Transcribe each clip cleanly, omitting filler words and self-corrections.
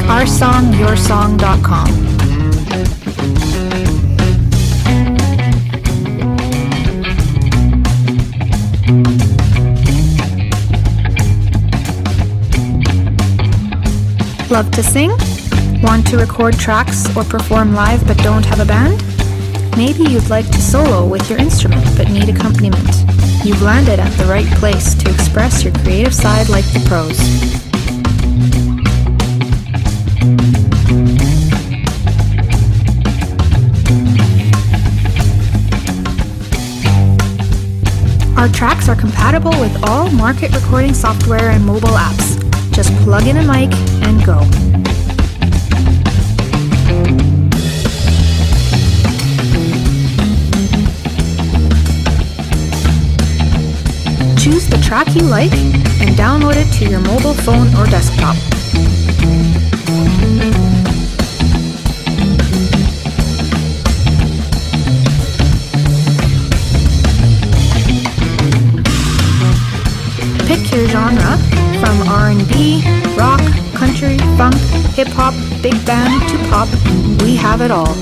oursongyoursong.com. Love to sing? Want to record tracks or perform live but don't have a band? Maybe you'd like to solo with your instrument but need accompaniment. You've landed at the right place to express your creative side like the pros. Our tracks are compatible with all market recording software and mobile apps. Just plug in a mic and go. Choose the track you like and download it to your mobile phone or desktop. Pick your genre from R&B, rock, country, funk, hip-hop, big band to pop. We have it all.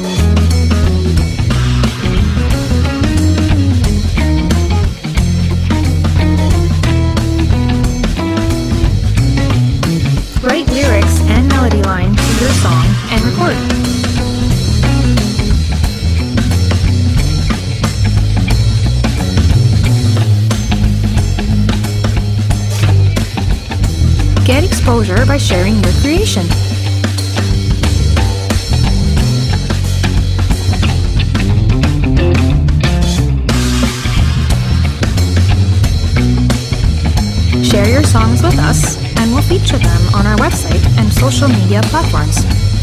Write lyrics and melody line to your song and record. Get exposure by sharing your creation. Share your songs with us, and we'll feature them on our website and social media platforms.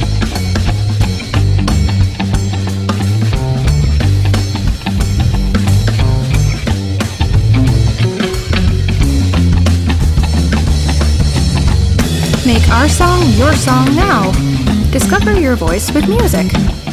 Make our song your song now. Discover your voice with music.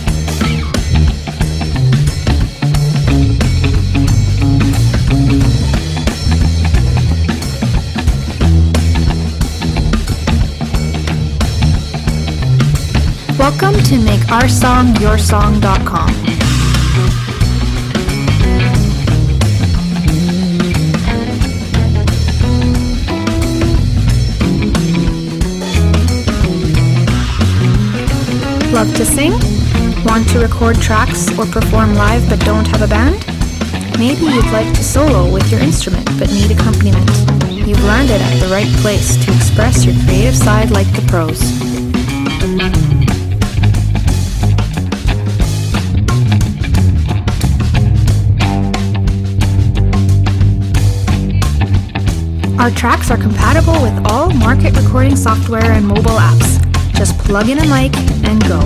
Welcome to MakeOurSongYourSong.com. Love to sing? Want to record tracks or perform live but don't have a band? Maybe you'd like to solo with your instrument but need accompaniment. You've landed at the right place to express your creative side like the pros. Our tracks are compatible with all market recording software and mobile apps. Just plug in a mic and go.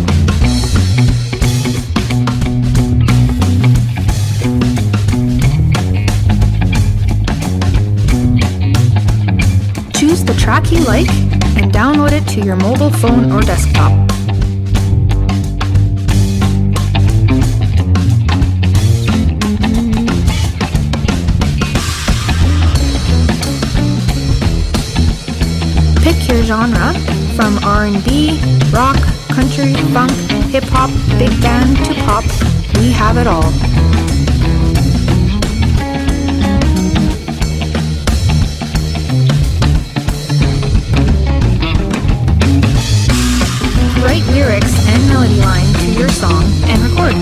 Choose the track you like and download it to your mobile phone or desktop. Pick your genre from R&B, rock, country, funk, hip-hop, big band to pop. We have it all. Write lyrics and melody line to your song and record.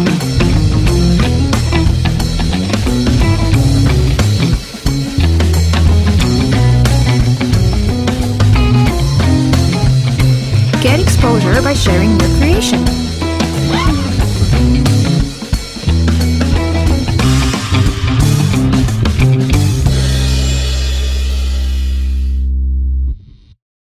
Get exposure by sharing your creation.